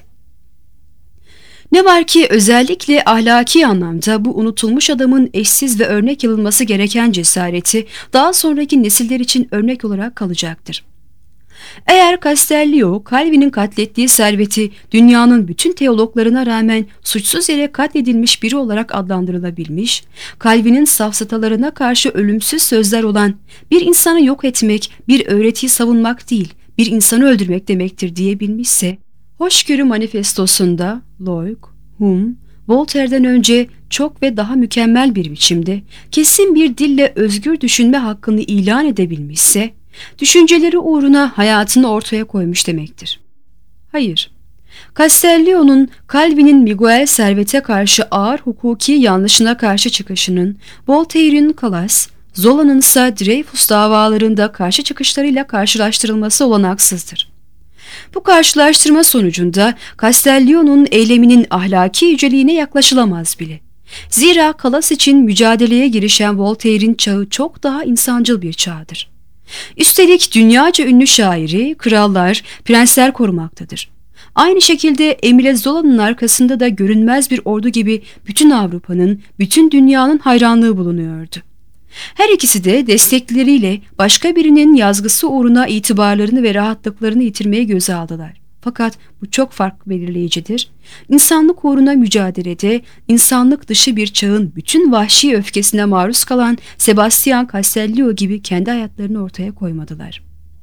Ne var ki özellikle ahlaki anlamda bu unutulmuş adamın eşsiz ve örnek alınması gereken cesareti daha sonraki nesiller için örnek olarak kalacaktır. Eğer Castellio, Calvin'in katlettiği serveti dünyanın bütün teologlarına rağmen suçsuz yere katledilmiş biri olarak adlandırılabilmiş, Calvin'in safsatalarına karşı ölümsüz sözler olan bir insanı yok etmek, bir öğretiyi savunmak değil, bir insanı öldürmek demektir diyebilmişse, Hoşgörü Manifestosu'nda Locke, Hume, Voltaire'den önce çok ve daha mükemmel bir biçimde kesin bir dille özgür düşünme hakkını ilan edebilmişse, düşünceleri uğruna hayatını ortaya koymuş demektir. Hayır, Castellio'nun Calvin'in Miguel Servet'e karşı ağır hukuki yanlışına karşı çıkışının, Voltaire'in Calas, Zola'nın ise Dreyfus davalarında karşı çıkışlarıyla karşılaştırılması olanaksızdır. Bu karşılaştırma sonucunda Castellio'nun eyleminin ahlaki yüceliğine yaklaşılamaz bile. Zira Calas için mücadeleye girişen Voltaire'in çağı çok daha insancıl bir çağdır. Üstelik dünyaca ünlü şairi, krallar, prensler korumaktadır. Aynı şekilde Emile Zola'nın arkasında da görünmez bir ordu gibi bütün Avrupa'nın, bütün dünyanın hayranlığı bulunuyordu. Her ikisi de destekleriyle başka birinin yazgısı uğruna itibarlarını ve rahatlıklarını yitirmeyi göze aldılar. Fakat bu çok fark belirleyicidir. İnsanlık uğruna mücadelede, insanlık dışı bir çağın bütün vahşi öfkesine maruz kalan Sebastian Castellio gibi kendi hayatlarını ortaya koymadılar.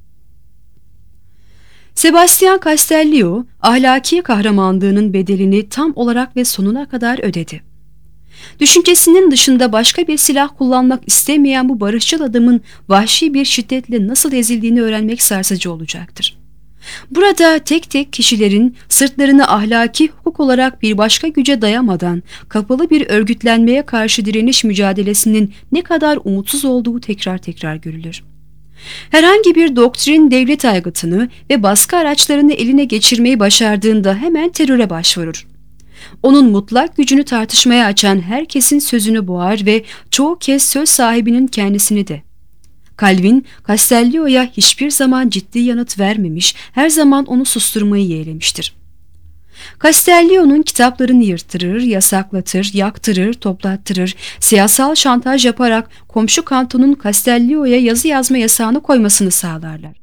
Sebastian Castellio, ahlaki kahramanlığının bedelini tam olarak ve sonuna kadar ödedi. Düşüncesinin dışında başka bir silah kullanmak istemeyen bu barışçıl adamın vahşi bir şiddetle nasıl ezildiğini öğrenmek sarsıcı olacaktır. Burada tek tek kişilerin sırtlarını ahlaki hukuk olarak bir başka güce dayamadan kapalı bir örgütlenmeye karşı direniş mücadelesinin ne kadar umutsuz olduğu tekrar tekrar görülür. Herhangi bir doktrin devlet aygıtını ve baskı araçlarını eline geçirmeyi başardığında hemen teröre başvurur. Onun mutlak gücünü tartışmaya açan herkesin sözünü boğar ve çoğu kez söz sahibinin kendisini de. Calvin, Castellio'ya hiçbir zaman ciddi yanıt vermemiş, her zaman onu susturmayı yeğlemiştir. Castellio'nun kitaplarını yırttırır, yasaklatır, yaktırır, toplattırır, siyasal şantaj yaparak komşu kantonun Castellio'ya yazı yazma yasağını koymasını sağlarlar.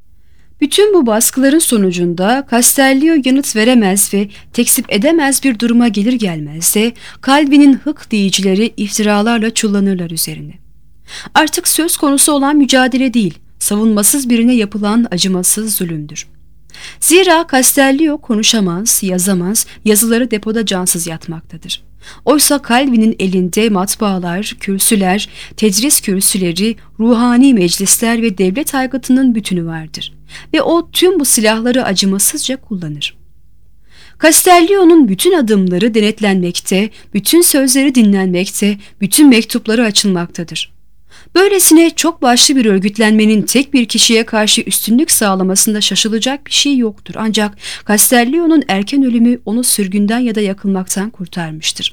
Bütün bu baskıların sonucunda Castellio yanıt veremez ve tekzip edemez bir duruma gelir gelmez de Calvin'in hık diyicileri iftiralarla çullanırlar üzerine. Artık söz konusu olan mücadele değil, savunmasız birine yapılan acımasız zulümdür. Zira Castellio konuşamaz, yazamaz, yazıları depoda cansız yatmaktadır. Oysa Calvin'in elinde matbaalar, kürsüler, tedris kürsüleri, ruhani meclisler ve devlet aygıtının bütünü vardır. Ve o tüm bu silahları acımasızca kullanır. Castellio'nun bütün adımları denetlenmekte, bütün sözleri dinlenmekte, bütün mektupları açılmaktadır. Böylesine çok başlı bir örgütlenmenin tek bir kişiye karşı üstünlük sağlamasında şaşılacak bir şey yoktur. Ancak Castellio'nun erken ölümü onu sürgünden ya da yakılmaktan kurtarmıştır.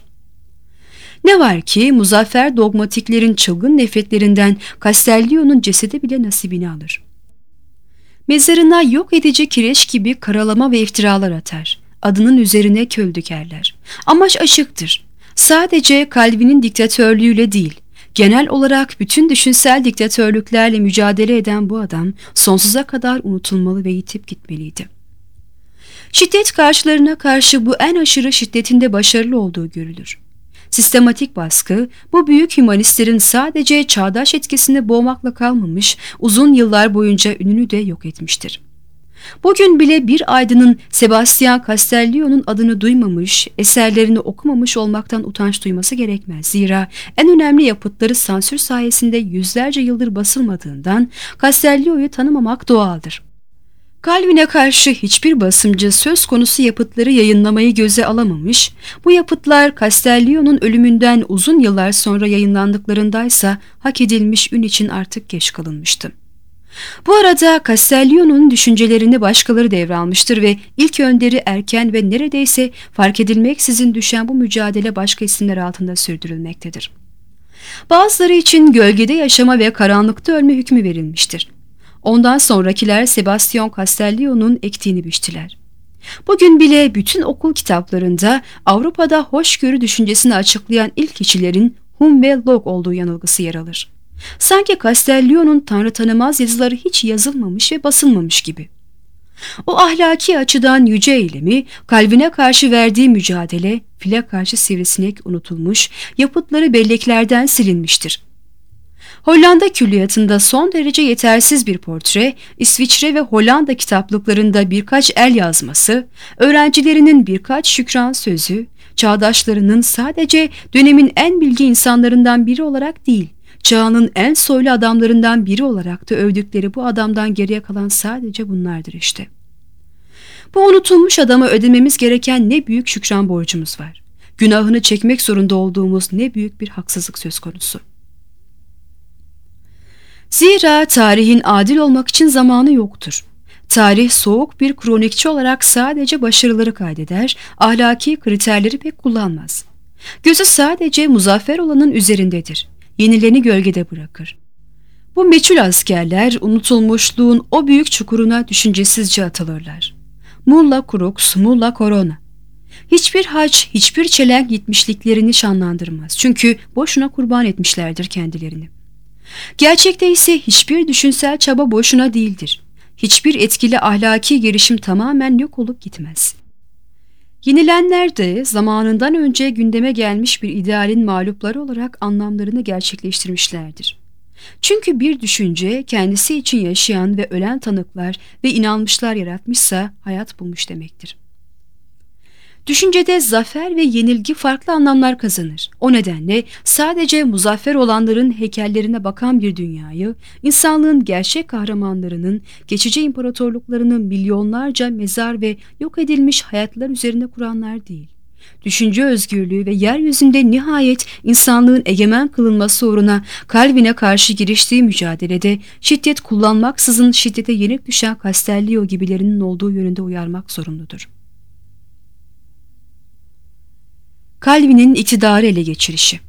Ne var ki muzaffer dogmatiklerin çılgın nefretlerinden Castellio'nun cesedi bile nasibini alır. Mezarına yok edici kireç gibi karalama ve iftiralar atar. Adının üzerine köl dökerler. Amaç açıktır. Sadece Calvin'in diktatörlüğüyle değil, genel olarak bütün düşünsel diktatörlüklerle mücadele eden bu adam sonsuza kadar unutulmalı ve yitip gitmeliydi. Şiddet karşılarına karşı bu en aşırı şiddetinde başarılı olduğu görülür. Sistematik baskı, bu büyük hümanistlerin sadece çağdaş etkisini boğmakla kalmamış, uzun yıllar boyunca ününü de yok etmiştir. Bugün bile bir aydının Sebastian Castellio'nun adını duymamış, eserlerini okumamış olmaktan utanç duyması gerekmez. Zira en önemli yapıtları sansür sayesinde yüzlerce yıldır basılmadığından Castellio'yu tanımamak doğaldır. Calvin'e karşı hiçbir basımcı söz konusu yapıtları yayınlamayı göze alamamış, bu yapıtlar Castellio'nun ölümünden uzun yıllar sonra yayınlandıklarındaysa hak edilmiş ün için artık geç kalınmıştı. Bu arada Castellio'nun düşüncelerini başkaları devralmıştır ve ilk önderi erken ve neredeyse fark edilmeksizin düşen bu mücadele başka isimler altında sürdürülmektedir. Bazıları için gölgede yaşama ve karanlıkta ölme hükmü verilmiştir. Ondan sonrakiler Sebastian Castellio'nun ektiğini biçtiler. Bugün bile bütün okul kitaplarında Avrupa'da hoşgörü düşüncesini açıklayan ilk kişilerin Hume ve Locke olduğu yanılgısı yer alır. Sanki Castellio'nun tanrı tanımaz yazıları hiç yazılmamış ve basılmamış gibi. O ahlaki açıdan yüce eylemi, Calvin'e karşı verdiği mücadele, file karşı sivrisinek unutulmuş, yapıtları belleklerden silinmiştir. Hollanda külliyatında son derece yetersiz bir portre, İsviçre ve Hollanda kitaplıklarında birkaç el yazması, öğrencilerinin birkaç şükran sözü, çağdaşlarının sadece dönemin en bilgi insanlarından biri olarak değil, çağının en soylu adamlarından biri olarak da övdükleri bu adamdan geriye kalan sadece bunlardır işte. Bu unutulmuş adama ödememiz gereken ne büyük şükran borcumuz var. Günahını çekmek zorunda olduğumuz ne büyük bir haksızlık söz konusu. Zira tarihin adil olmak için zamanı yoktur. Tarih soğuk bir kronikçi olarak sadece başarıları kaydeder, ahlaki kriterleri pek kullanmaz. Gözü sadece muzaffer olanın üzerindedir. Yenileni gölgede bırakır. Bu meçhul askerler unutulmuşluğun o büyük çukuruna düşüncesizce atılırlar. Mulla Crux, Mulla Corona. Hiçbir haç, hiçbir çelenk gitmişliklerini şanlandırmaz. Çünkü boşuna kurban etmişlerdir kendilerini. Gerçekte ise hiçbir düşünsel çaba boşuna değildir. Hiçbir etkili ahlaki girişim tamamen yok olup gitmez. Yenilenler de zamanından önce gündeme gelmiş bir idealin mağlupları olarak anlamlarını gerçekleştirmişlerdir. Çünkü bir düşünce kendisi için yaşayan ve ölen tanıklar ve inanmışlar yaratmışsa hayat bulmuş demektir. Düşüncede zafer ve yenilgi farklı anlamlar kazanır. O nedenle sadece muzaffer olanların heykellerine bakan bir dünyayı, insanlığın gerçek kahramanlarının, geçici imparatorluklarının milyonlarca mezar ve yok edilmiş hayatlar üzerine kuranlar değil. Düşünce özgürlüğü ve yeryüzünde nihayet insanlığın egemen kılınması uğruna Calvin'e karşı giriştiği mücadelede şiddet kullanmaksızın şiddete yenik düşen Castellio gibilerinin olduğu yönünde uyarmak zorunludur. Calvin'in iktidarı ele geçirişi.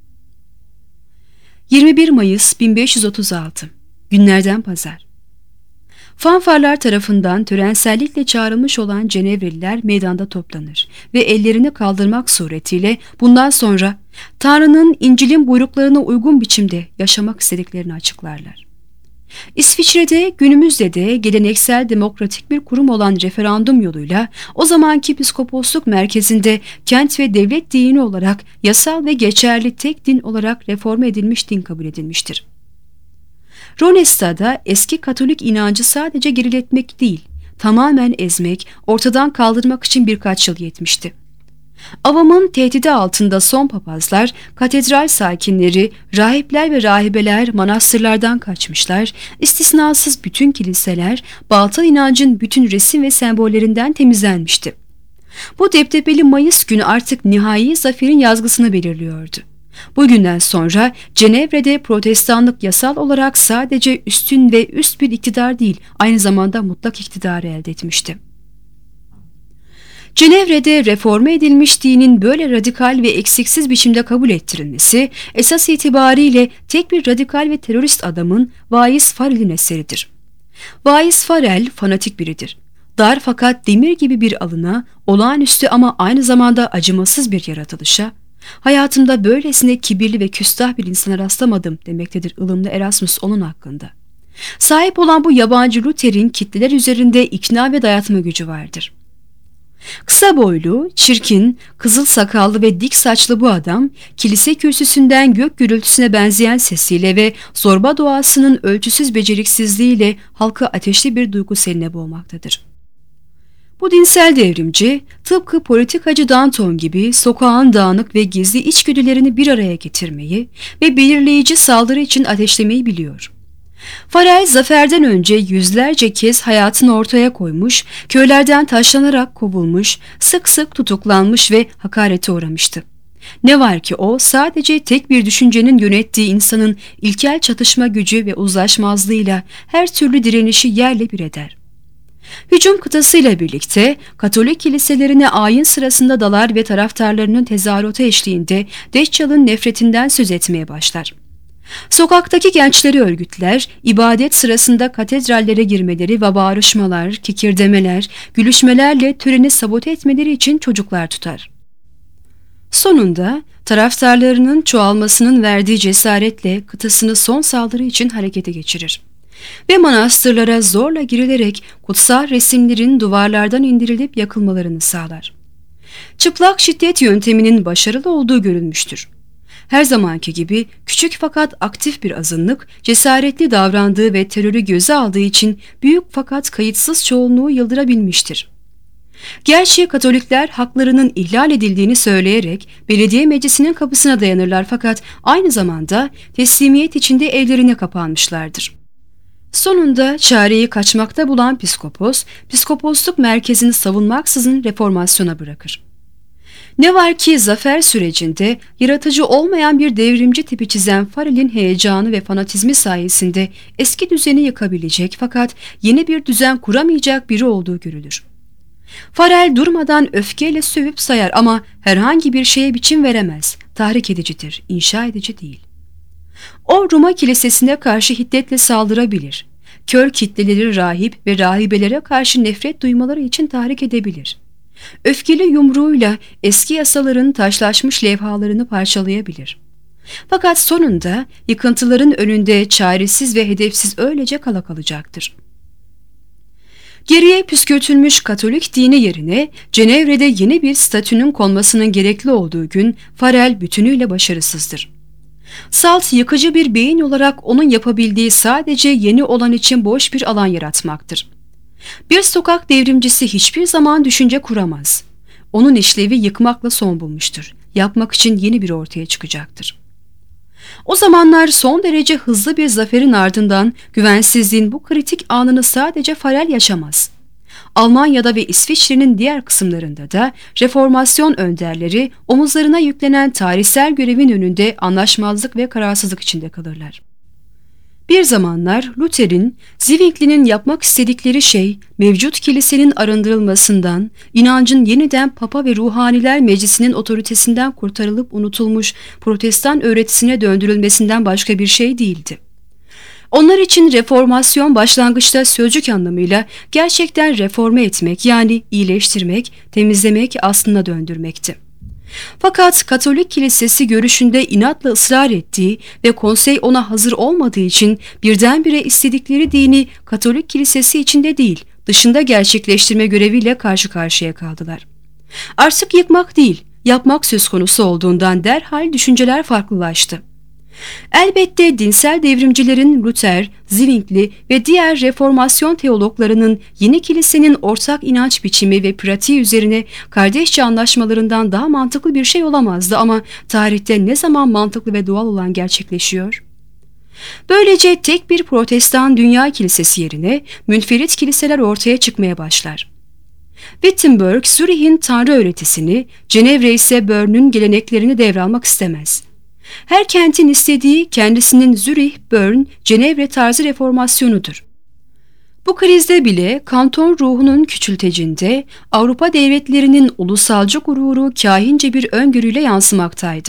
21 Mayıs 1536 Günlerden Pazar. Fanfarlar tarafından törensellikle çağrılmış olan Cenevreliler meydanda toplanır ve ellerini kaldırmak suretiyle bundan sonra Tanrı'nın İncil'in buyruklarına uygun biçimde yaşamak istediklerini açıklarlar. İsviçre'de günümüzde de geleneksel demokratik bir kurum olan referandum yoluyla o zamanki piskoposluk merkezinde kent ve devlet dini olarak yasal ve geçerli tek din olarak reforme edilmiş din kabul edilmiştir. Ronesta'da eski Katolik inancı sadece geriletmek değil, tamamen ezmek, ortadan kaldırmak için birkaç yıl yetmişti. Avamın tehdidi altında son papazlar, katedral sakinleri, rahipler ve rahibeler manastırlardan kaçmışlar, istisnasız bütün kiliseler, batıl inancın bütün resim ve sembollerinden temizlenmişti. Bu deptebeli Mayıs günü artık nihai zaferin yazgısını belirliyordu. Bugünden sonra Cenevre'de protestanlık yasal olarak sadece üstün ve üst bir iktidar değil, aynı zamanda mutlak iktidarı elde etmişti. Cenevre'de reforme edilmiş dinin böyle radikal ve eksiksiz biçimde kabul ettirilmesi, esas itibariyle tek bir radikal ve terörist adamın Vaiz Farel'in eseridir. Vaiz Farel fanatik biridir. Dar fakat demir gibi bir alına, olağanüstü ama aynı zamanda acımasız bir yaratılışa, hayatımda böylesine kibirli ve küstah bir insana rastlamadım demektedir ılımlı Erasmus onun hakkında. Sahip olan bu yabancı Luther'in kitleler üzerinde ikna ve dayatma gücü vardır. Kısa boylu, çirkin, kızıl sakallı ve dik saçlı bu adam, kilise kürsüsünden gök gürültüsüne benzeyen sesiyle ve zorba doğasının ölçüsüz beceriksizliğiyle halkı ateşli bir duygu seline boğmaktadır. Bu dinsel devrimci, tıpkı politikacı Danton gibi sokağın dağınık ve gizli içgüdülerini bir araya getirmeyi ve belirleyici saldırı için ateşlemeyi biliyor. Farel zaferden önce yüzlerce kez hayatını ortaya koymuş, köylerden taşlanarak kovulmuş, sık sık tutuklanmış ve hakarete uğramıştı. Ne var ki o sadece tek bir düşüncenin yönettiği insanın ilkel çatışma gücü ve uzlaşmazlığıyla her türlü direnişi yerle bir eder. Hücum kıtasıyla birlikte Katolik kiliselerine ayin sırasında dalar ve taraftarlarının tezahüratı eşliğinde Deccal'ın nefretinden söz etmeye başlar. Sokaktaki gençleri örgütler, ibadet sırasında katedrallere girmeleri ve bağırışmalar, kikirdemeler, gülüşmelerle töreni sabote etmeleri için çocuklar tutar. Sonunda taraftarlarının çoğalmasının verdiği cesaretle kıtasını son saldırı için harekete geçirir. Ve manastırlara zorla girilerek kutsal resimlerin duvarlardan indirilip yakılmalarını sağlar. Çıplak şiddet yönteminin başarılı olduğu görülmüştür. Her zamanki gibi küçük fakat aktif bir azınlık, cesaretli davrandığı ve terörü göze aldığı için büyük fakat kayıtsız çoğunluğu yıldırabilmiştir. Gerçi Katolikler haklarının ihlal edildiğini söyleyerek belediye meclisinin kapısına dayanırlar fakat aynı zamanda teslimiyet içinde evlerine kapanmışlardır. Sonunda çareyi kaçmakta bulan psikopos, psikoposluk merkezini savunmaksızın reformasyona bırakır. Ne var ki zafer sürecinde yaratıcı olmayan bir devrimci tipi çizen Farel'in heyecanı ve fanatizmi sayesinde eski düzeni yıkabilecek fakat yeni bir düzen kuramayacak biri olduğu görülür. Farel durmadan öfkeyle sövüp sayar ama herhangi bir şeye biçim veremez, tahrik edicidir, inşa edici değil. O Roma kilisesine karşı hiddetle saldırabilir, kör kitleleri rahip ve rahibelere karşı nefret duymaları için tahrik edebilir. Öfkeli yumruğuyla eski yasaların taşlaşmış levhalarını parçalayabilir. Fakat sonunda yıkıntıların önünde çaresiz ve hedefsiz öylece kala kalacaktır. Geriye püskürtülmüş Katolik dini yerine Cenevre'de yeni bir statünün konmasının gerekli olduğu gün Farel bütünüyle başarısızdır. Salt yıkıcı bir beyin olarak onun yapabildiği sadece yeni olan için boş bir alan yaratmaktır. Bir sokak devrimcisi hiçbir zaman düşünce kuramaz. Onun işlevi yıkmakla son bulmuştur. Yapmak için yeni biri ortaya çıkacaktır. O zamanlar son derece hızlı bir zaferin ardından güvensizliğin bu kritik anını sadece Farel yaşamaz. Almanya'da ve İsviçre'nin diğer kısımlarında da reformasyon önderleri omuzlarına yüklenen tarihsel görevin önünde anlaşmazlık ve kararsızlık içinde kalırlar. Bir zamanlar Luther'in, Zwingli'nin yapmak istedikleri şey mevcut kilisenin arındırılmasından, inancın yeniden Papa ve Ruhaniler Meclisi'nin otoritesinden kurtarılıp unutulmuş Protestan öğretisine döndürülmesinden başka bir şey değildi. Onlar için reformasyon başlangıçta sözcük anlamıyla gerçekten reforme etmek yani iyileştirmek, temizlemek, aslına döndürmekti. Fakat Katolik Kilisesi görüşünde inatla ısrar ettiği ve konsey ona hazır olmadığı için birdenbire istedikleri dini Katolik Kilisesi içinde değil, dışında gerçekleştirme göreviyle karşı karşıya kaldılar. Artık yıkmak değil, yapmak söz konusu olduğundan derhal düşünceler farklılaştı. Elbette dinsel devrimcilerin Luther, Zwingli ve diğer reformasyon teologlarının yeni kilisenin ortak inanç biçimi ve pratiği üzerine kardeşçe anlaşmalarından daha mantıklı bir şey olamazdı ama tarihte ne zaman mantıklı ve doğal olan gerçekleşiyor? Böylece tek bir Protestan dünya kilisesi yerine münferit kiliseler ortaya çıkmaya başlar. Wittenberg, Zürih'in Tanrı öğretisini, Cenevre ise Bern'ün geleneklerini devralmak istemez. Her kentin istediği kendisinin Zürih, Bern, Cenevre tarzı reformasyonudur. Bu krizde bile kanton ruhunun küçültecinde Avrupa devletlerinin ulusalcı gururu kahince bir öngörüyle yansımaktaydı.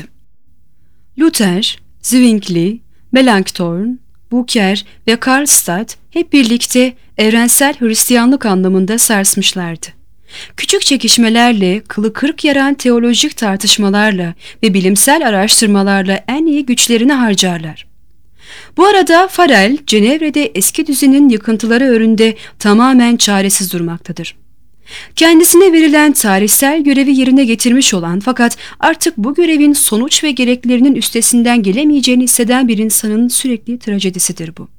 Luther, Zwingli, Melanchthon, Bucer ve Karlstadt hep birlikte evrensel Hristiyanlık anlamında sarsmışlardı. Küçük çekişmelerle, kılı kırk yaran teolojik tartışmalarla ve bilimsel araştırmalarla en iyi güçlerini harcarlar. Bu arada Farel, Cenevre'de eski düzenin yıkıntıları önünde tamamen çaresiz durmaktadır. Kendisine verilen tarihsel görevi yerine getirmiş olan fakat artık bu görevin sonuç ve gereklerinin üstesinden gelemeyeceğini hisseden bir insanın sürekli trajedisidir bu.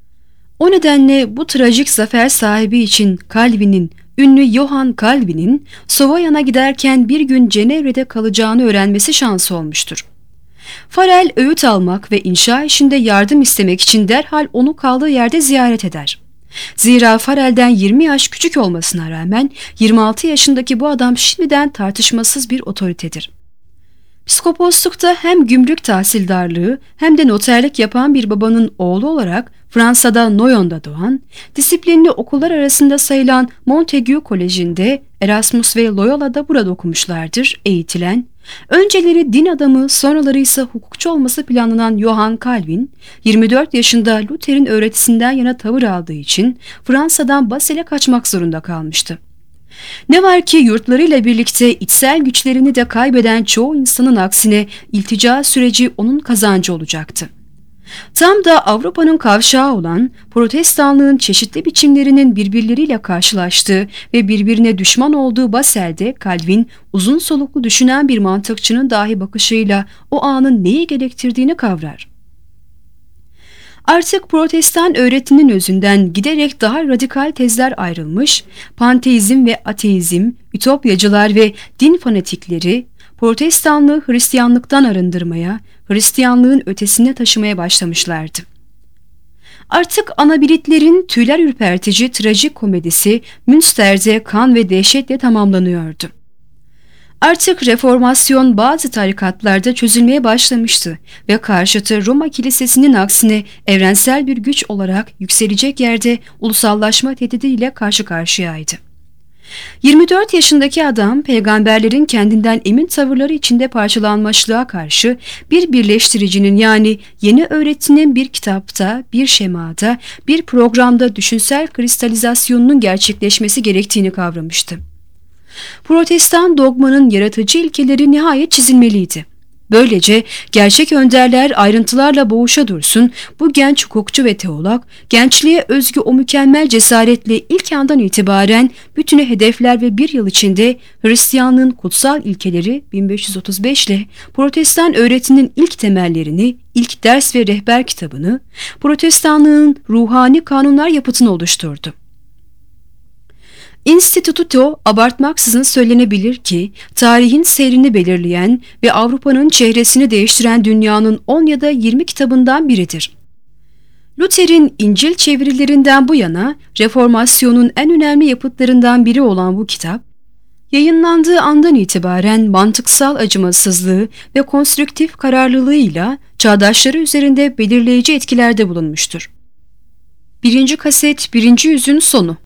O nedenle bu trajik zafer sahibi için Calvin'in, ünlü Johann Calvin'in Savoya'na giderken bir gün Cenevre'de kalacağını öğrenmesi şansı olmuştur. Farel öğüt almak ve inşa işinde yardım istemek için derhal onu kaldığı yerde ziyaret eder. Zira Farel'den 20 yaş küçük olmasına rağmen 26 yaşındaki bu adam şimdiden tartışmasız bir otoritedir. Psikoposlukta hem gümrük tahsildarlığı hem de noterlik yapan bir babanın oğlu olarak Fransa'da Noyon'da doğan, disiplinli okullar arasında sayılan Montaigu Koleji'nde Erasmus ve Loyola'da burada okumuşlardır, eğitilen, önceleri din adamı sonraları ise hukukçu olması planlanan Johann Calvin, 24 yaşında Luther'in öğretisinden yana tavır aldığı için Fransa'dan Basel'e kaçmak zorunda kalmıştı. Ne var ki yurtlarıyla birlikte içsel güçlerini de kaybeden çoğu insanın aksine iltica süreci onun kazancı olacaktı. Tam da Avrupa'nın kavşağı olan Protestanlığın çeşitli biçimlerinin birbirleriyle karşılaştığı ve birbirine düşman olduğu Basel'de Calvin uzun soluklu düşünen bir mantıkçının dahi bakışıyla o anın neyi gerektirdiğini kavrar. Artık Protestan öğretinin özünden giderek daha radikal tezler ayrılmış, panteizm ve ateizm, ütopyacılar ve din fanatikleri Protestanlığı Hristiyanlıktan arındırmaya, Hristiyanlığın ötesine taşımaya başlamışlardı. Artık Anabilitlerin tüyler ürpertici trajik komedisi Münster'de kan ve dehşetle tamamlanıyordu. Artık reformasyon bazı tarikatlarda çözülmeye başlamıştı ve karşıtı Roma Kilisesi'nin aksine evrensel bir güç olarak yükselecek yerde ulusallaşma tehdidiyle karşı karşıyaydı. 24 yaşındaki adam peygamberlerin kendinden emin tavırları içinde parçalanmışlığa karşı bir birleştiricinin yani yeni öğretinin bir kitapta, bir şemada, bir programda düşünsel kristalizasyonunun gerçekleşmesi gerektiğini kavramıştı. Protestan dogmanın yaratıcı ilkeleri nihayet çizilmeliydi. Böylece gerçek önderler ayrıntılarla boğuşa dursun, bu genç hukukçu ve teolog, gençliğe özgü o mükemmel cesaretle ilk andan itibaren bütünü hedefler ve bir yıl içinde Hristiyanlığın kutsal ilkeleri 1535 ile Protestan öğretinin ilk temellerini, ilk ders ve rehber kitabını, Protestanlığın ruhani kanunlar yapıtını oluşturdu. Instituto abartmaksızın söylenebilir ki tarihin seyrini belirleyen ve Avrupa'nın çehresini değiştiren dünyanın 10 ya da 20 kitabından biridir. Luther'in İncil çevirilerinden bu yana reformasyonun en önemli yapıtlarından biri olan bu kitap, yayınlandığı andan itibaren mantıksal acımasızlığı ve konstrüktif kararlılığıyla çağdaşları üzerinde belirleyici etkilerde bulunmuştur. 1. kaset 1. yüzün sonu.